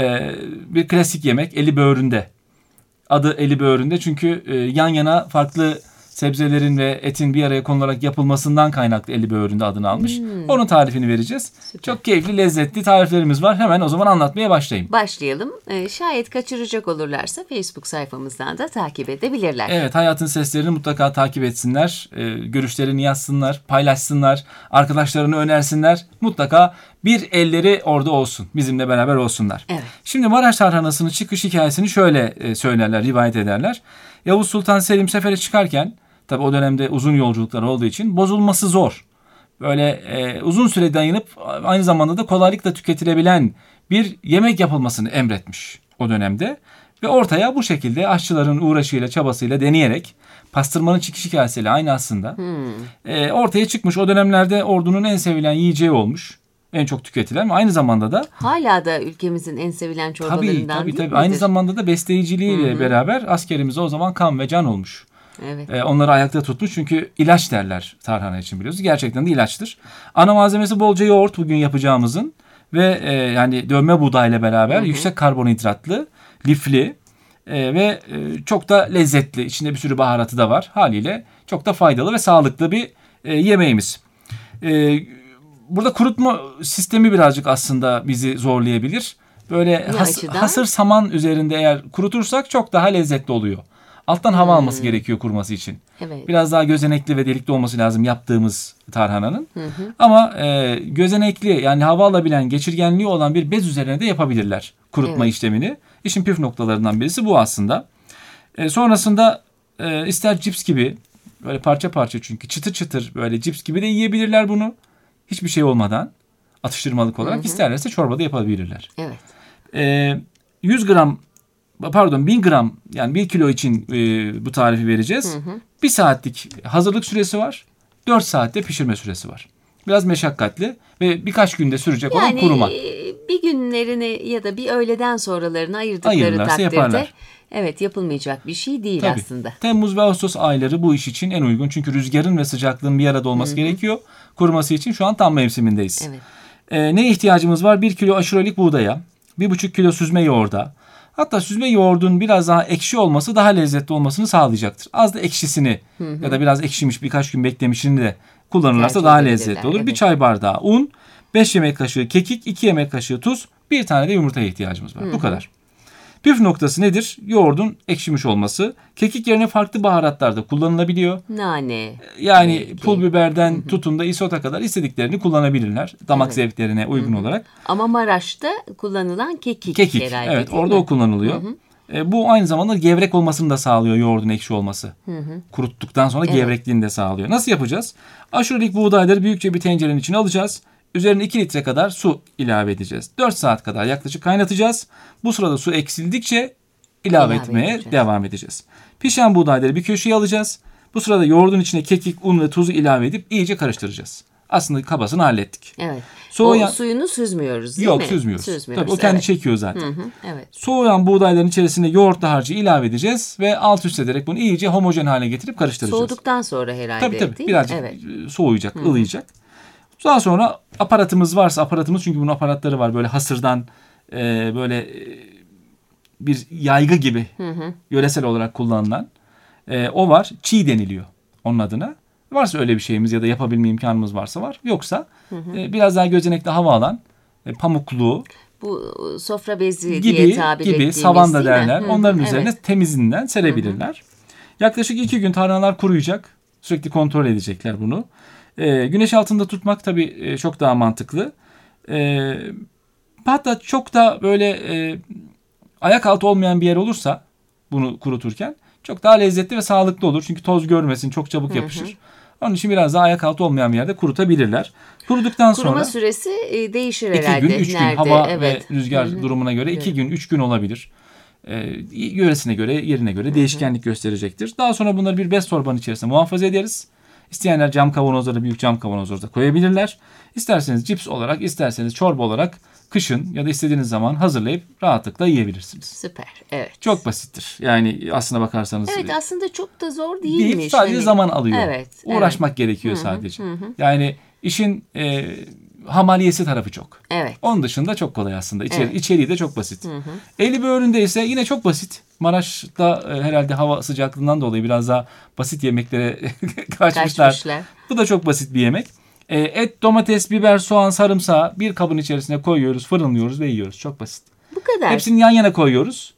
bir klasik yemek, eli böğründe. Adı eli böğründe çünkü yan yana farklı sebzelerin ve etin bir araya konularak yapılmasından kaynaklı eli böğründe adını almış. Onun tarifini vereceğiz. Çok keyifli, lezzetli tariflerimiz var. Hemen o zaman anlatmaya başlayayım. Başlayalım. Şayet kaçıracak olurlarsa Facebook sayfamızdan da takip edebilirler. Evet, Hayatın Seslerini mutlaka takip etsinler. Görüşlerini yazsınlar, paylaşsınlar, arkadaşlarını önersinler. Mutlaka bir elleri orada olsun. Bizimle beraber olsunlar. Evet. Şimdi Maraş tarhanasının çıkış hikayesini şöyle söylerler, rivayet ederler. Yavuz Sultan Selim sefere çıkarken, tabi o dönemde uzun yolculuklar olduğu için bozulması zor. Böyle uzun süre dayanıp aynı zamanda da kolaylıkla tüketilebilen bir yemek yapılmasını emretmiş o dönemde. Ve ortaya bu şekilde aşçıların uğraşıyla, çabasıyla, deneyerek, pastırmanın çıkış hikayesiyle aynı aslında, ortaya çıkmış. O dönemlerde ordunun en sevilen yiyeceği olmuş. En çok tüketilen ve aynı zamanda da Hala da ülkemizin en sevilen çorbalarından değil tabii. midir? Aynı zamanda da besleyiciliğiyle beraber askerimize o zaman kan ve can olmuş. Evet. Onları ayakta tutmuş çünkü ilaç derler tarhana için, biliyorsunuz. Gerçekten de ilaçtır. Ana malzemesi bolca yoğurt bugün yapacağımızın ve yani dövme buğdayla beraber yüksek karbonhidratlı, lifli ve çok da lezzetli. İçinde bir sürü baharatı da var. Haliyle çok da faydalı ve sağlıklı bir yemeğimiz. Burada kurutma sistemi birazcık aslında bizi zorlayabilir. Böyle hasır saman üzerinde eğer kurutursak çok daha lezzetli oluyor. Alttan hava alması gerekiyor kuruması için. Evet. Biraz daha gözenekli ve delikli olması lazım yaptığımız tarhananın. Ama gözenekli, yani hava alabilen, geçirgenliği olan bir bez üzerine de yapabilirler kurutma işlemini. İşin püf noktalarından birisi bu aslında. Sonrasında ister cips gibi, böyle parça parça, çünkü çıtır çıtır böyle cips gibi de yiyebilirler bunu. Hiçbir şey olmadan atıştırmalık olarak, isterlerse çorbada yapabilirler. Evet. 1000 gram, yani 1 kilo için bu tarifi vereceğiz. 1 saatlik hazırlık süresi var. 4 saatte pişirme süresi var. Biraz meşakkatli ve birkaç günde sürecek olan kuruma. Bir günlerini ya da bir öğleden sonralarını ayırdıkları Ayırırlarsa takdirde yaparlar. Evet, yapılmayacak bir şey değil Tabii. aslında. Temmuz ve Ağustos ayları bu iş için en uygun. Çünkü rüzgarın ve sıcaklığın bir arada olması gerekiyor. Kuruması için şu an tam mevsimindeyiz. Evet. Ne ihtiyacımız var? 1 kilo aşurelik buğdaya, 1,5 kilo süzme yoğurda. Hatta süzme yoğurdun biraz daha ekşi olması daha lezzetli olmasını sağlayacaktır. Az da ekşisini ya da biraz ekşimiş, birkaç gün beklemişini de kullanırlarsa Tercih daha edebilirler, lezzetli olur. evet. 1 çay bardağı un, 5 yemek kaşığı kekik, 2 yemek kaşığı tuz, 1 tane de yumurtaya ihtiyacımız var. Bu kadar. Püf noktası nedir? Yoğurdun ekşimiş olması. Kekik yerine farklı baharatlar da kullanılabiliyor. Nane. Yani Belki. pul biberden tutun da isota kadar istediklerini kullanabilirler. Damak zevklerine uygun olarak. Ama Maraş'ta kullanılan kekik herhalde. Evet, değil orada mi? o kullanılıyor. Bu aynı zamanda gevrek olmasını da sağlıyor, yoğurdun ekşi olması. Kuruttuktan sonra gevrekliğini de sağlıyor. Nasıl yapacağız? Aşurelik buğdayları büyükçe bir tencerenin içine alacağız. Üzerine 2 litre kadar su ilave edeceğiz. 4 saat kadar yaklaşık kaynatacağız. Bu sırada su eksildikçe ilave etmeye edeceğiz. devam edeceğiz. Pişen buğdayları bir köşeye alacağız. Bu sırada yoğurdun içine kekik, un ve tuzu ilave edip iyice karıştıracağız. Aslında kabasını hallettik. Evet. Soğuyan... O suyunu süzmüyoruz değil Yok, mi? süzmüyoruz. Tabii o kendi evet. çekiyor zaten. Evet. Soğuyan buğdayların içerisine yoğurtlu harcı ilave edeceğiz ve alt üst ederek bunu iyice homojen hale getirip karıştıracağız. Soğuduktan sonra herhalde Tabii değil mi? birazcık Evet. soğuyacak, ılıyacak. Daha sonra aparatımız varsa çünkü bunun aparatları var böyle hasırdan böyle bir yaygı gibi yöresel olarak kullanılan o var. Çiğ deniliyor onun adına. Varsa öyle bir şeyimiz ya da yapabilme imkanımız varsa var. Yoksa biraz daha gözenekli hava alan pamuklu Bu sofra bezi diye tabir gibi ettiğimiz savanda değil mi? derler. Onların üzerine Evet. temizinden serebilirler. Yaklaşık 2 gün tarhanalar kuruyacak. Sürekli kontrol edecekler bunu. Güneş altında tutmak tabii çok daha mantıklı. Hatta çok da böyle ayak altı olmayan bir yer olursa bunu kuruturken çok daha lezzetli ve sağlıklı olur. Çünkü toz görmesin, çok çabuk yapışır. Onun için biraz daha ayak altı olmayan bir yerde kurutabilirler. Kuruduktan Kuruma sonra süresi değişir 2 herhalde. gün, 3 gün Nerede? hava Evet. ve rüzgar durumuna göre 2 gün, 3 gün olabilir. Yöresine göre, yerine göre değişkenlik gösterecektir. Daha sonra bunları bir bez torbanın içerisine muhafaza ederiz. İsteyenler cam kavanozlara, büyük cam kavanozlara da koyabilirler. İsterseniz cips olarak, isterseniz çorba olarak kışın ya da istediğiniz zaman hazırlayıp rahatlıkla yiyebilirsiniz. Süper. Evet. Çok basittir. Yani aslına bakarsanız Evet, aslında çok da zor değilmiş. değil, sadece Hani- zaman alıyor. Evet. Uğraşmak gerekiyor sadece. Yani işin hamaliyesi tarafı çok. Evet. Onun dışında çok kolay aslında. Evet. İçeriği de çok basit. Eli böğründe ise yine çok basit. Maraş'ta herhalde hava sıcaklığından dolayı biraz daha basit yemeklere kaçmışlar. Bu da çok basit bir yemek. Et, domates, biber, soğan, sarımsağı bir kabın içerisine koyuyoruz, fırınlıyoruz ve yiyoruz. Çok basit. Bu kadar. Hepsini yan yana koyuyoruz.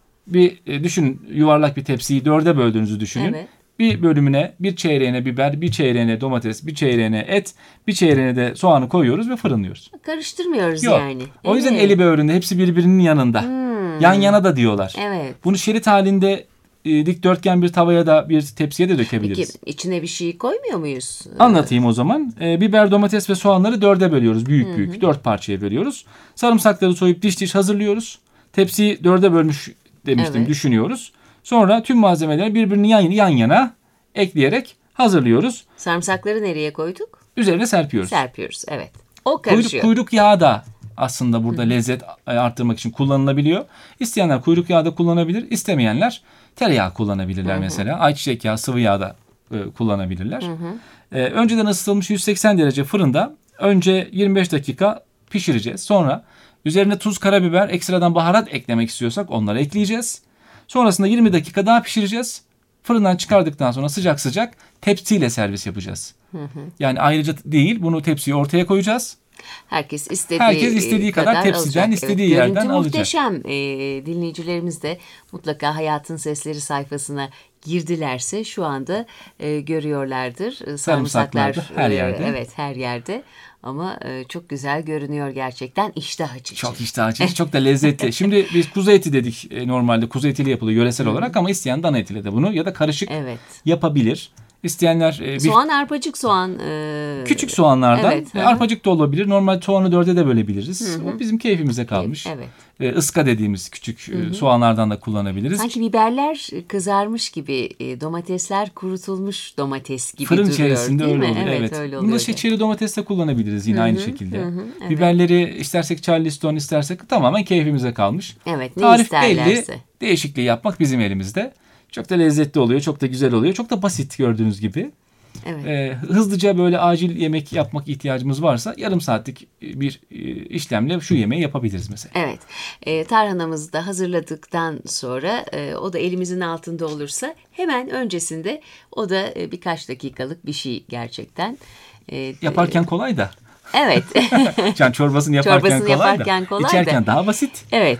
Bir düşünün, yuvarlak bir tepsiyi 4'e böldüğünüzü düşünün. Evet. Bir bölümüne, bir çeyreğine biber, bir çeyreğine domates, bir çeyreğine et, bir çeyreğine de soğanı koyuyoruz ve fırınlıyoruz. Karıştırmıyoruz Yok. yani. O yüzden Evet. eli böğründe, hepsi birbirinin yanında. Yan yana da diyorlar. Evet. Bunu şerit halinde dikdörtgen bir tavaya da bir tepsiye de dökebiliriz. Peki içine bir şey koymuyor muyuz? Anlatayım o zaman. Biber, domates ve soğanları 4'e bölüyoruz. Büyük büyük 4 parçaya bölüyoruz. Sarımsakları soyup diş diş hazırlıyoruz. Tepsiyi 4'e bölmüş demiştim, Evet. düşünüyoruz. Sonra tüm malzemeleri birbirinin yan yana ekleyerek hazırlıyoruz. Sarımsakları nereye koyduk? Üzerine serpiyoruz. Serpiyoruz. Evet. O karışıyor. Kuyruk yağı da aslında burada lezzet arttırmak için kullanılabiliyor. İsteyenler kuyruk yağı da kullanabilir. İstemeyenler tereyağı kullanabilirler mesela. Ayçiçek yağı, sıvı yağ da kullanabilirler. Önceden ısıtılmış 180 derece fırında önce 25 dakika pişireceğiz. Sonra üzerine tuz, karabiber, ekstradan baharat eklemek istiyorsak onları ekleyeceğiz. Sonrasında 20 dakika daha pişireceğiz. Fırından çıkardıktan sonra sıcak sıcak tepsiyle servis yapacağız. Yani ayrıca değil, bunu tepsiye ortaya koyacağız. Herkes istediği kadar tepsiden, alacak. istediği yerden Görüntü alacak. muhteşem. Dinleyicilerimiz de mutlaka Hayatın Sesleri sayfasına girdilerse şu anda görüyorlardır. Sarımsaklar da her yerde. Evet, her yerde. Ama çok güzel görünüyor gerçekten. İştah açıcı. Çok iştah açıcı, çok da lezzetli. Şimdi biz kuzu eti dedik, normalde kuzu etiyle yapılıyor yöresel olarak, ama isteyen dana etiyle de bunu ya da karışık Evet. yapabilir. İsteyenler Soğan, arpacık soğan. küçük soğanlardan, Evet, hı hı. arpacık da olabilir. Normal soğanı 4'e de bölebiliriz. O bizim keyfimize kalmış. Evet. Iska dediğimiz küçük soğanlardan da kullanabiliriz. Sanki biberler kızarmış gibi, domatesler kurutulmuş domates gibi Fırın duruyor. içerisinde değil öyle mi? oluyor. Evet. Öyle Bunu da oluyor. çeri domates de kullanabiliriz yine aynı şekilde. evet. Biberleri istersek Charleston, istersek tamamen keyfimize kalmış. Evet, ne Tarif belli. isterlerse. Değişikliği yapmak bizim elimizde. Çok da lezzetli oluyor, çok da güzel oluyor. Çok da basit gördüğünüz gibi. Evet. Hızlıca böyle acil yemek yapmak ihtiyacımız varsa yarım saatlik bir işlemle şu yemeği yapabiliriz mesela. Evet. Tarhanamızı da hazırladıktan sonra o da elimizin altında olursa hemen öncesinde o da birkaç dakikalık bir şey gerçekten. Yaparken kolay da. Evet. Yani çorbasını yaparken kolay da. kolay İçerken da. daha basit. Evet.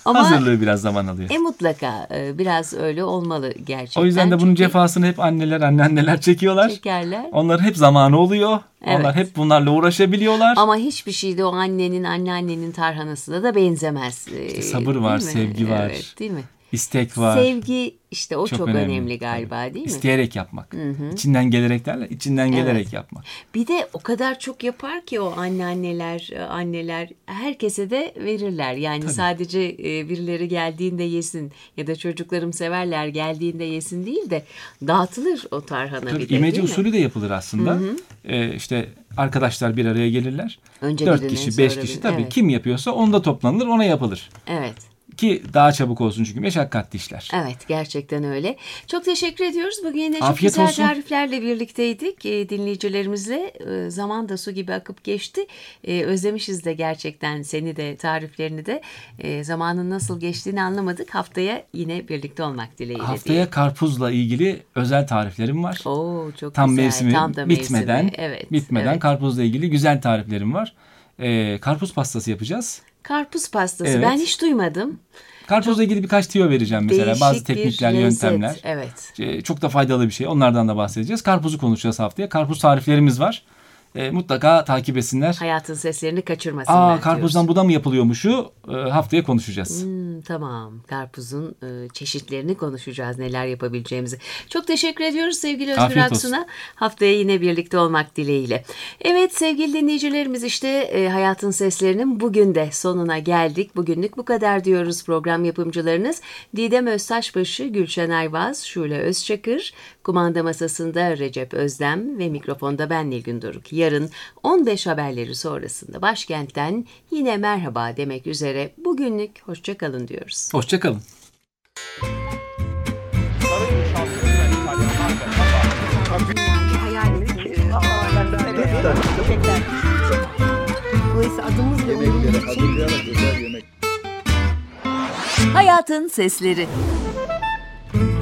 Ama hazırlığı biraz zaman alıyor. mutlaka biraz öyle olmalı gerçekten. O yüzden de bunun Çünkü cefasını hep anneanneler çekiyorlar. çekerler. Onların hep zamanı oluyor. Evet. Onlar hep bunlarla uğraşabiliyorlar. Ama hiçbir şey de o anneannenin tarhanasına da benzemez. Sabır var, değil mi? sevgi var. Evet, değil mi? İstek var. Sevgi işte o çok önemli galiba, Tabii. değil mi? İsteyerek yapmak. İçinden gelerek derler. İçinden gelerek yapmak. Bir de o kadar çok yapar ki o anneler herkese de verirler. Yani sadece birileri geldiğinde yesin ya da çocuklarım severler geldiğinde yesin değil de dağıtılır o tarhana Tabii bir de. imece değil mi? usulü de yapılır aslında. İşte arkadaşlar bir araya gelirler. Önce 4 birinin, kişi, 5 sonra kişi birinin. tabii Evet. kim yapıyorsa onda toplanılır, ona yapılır. Evet. Ki daha çabuk olsun çünkü meşakkatli işler. Evet, gerçekten öyle. Çok teşekkür ediyoruz. Bugün yine çok Afiyet güzel olsun. tariflerle birlikteydik. Dinleyicilerimizle zaman da su gibi akıp geçti. Özlemişiz de gerçekten seni de tariflerini de. Zamanın nasıl geçtiğini anlamadık. Haftaya yine birlikte olmak dileğiyle. Haftaya karpuzla ilgili özel tariflerim var. Oo, çok Tam güzel. mevsimi Tam da bitmeden, mevsimi. Evet, bitmeden evet. karpuzla ilgili güzel tariflerim var. Karpuz pastası yapacağız. Karpuz pastası. Evet. Ben hiç duymadım. Karpuzla ilgili birkaç tüyo vereceğim mesela. Değişik Bazı bir teknikler, lezzet. yöntemler. Evet. Çok da faydalı bir şey. Onlardan da bahsedeceğiz. Karpuzu konuşacağız haftaya. Karpuz tariflerimiz var. Mutlaka takip etsinler. Hayatın seslerini kaçırmasınlar Karpuzdan diyoruz. bu da mı yapılıyormuşu haftaya konuşacağız. Tamam. Karpuzun çeşitlerini konuşacağız. Neler yapabileceğimizi. Çok teşekkür ediyoruz sevgili Özgür Afiyet olsun. Aksu'na. Haftaya yine birlikte olmak dileğiyle. Evet sevgili dinleyicilerimiz işte Hayatın Seslerinin bugün de sonuna geldik. Bugünlük bu kadar diyoruz program yapımcılarınız. Didem Öztaşbaşı, Gülşen Ayvaz, Şule Özçakır, kumanda masasında Recep Özdem ve mikrofonda ben Nilgün Doruk. Yarın 15 haberleri sonrasında başkentten yine merhaba demek üzere bugünlük hoşça kalın diyoruz. Hoşça kalın. Hayatın Sesleri.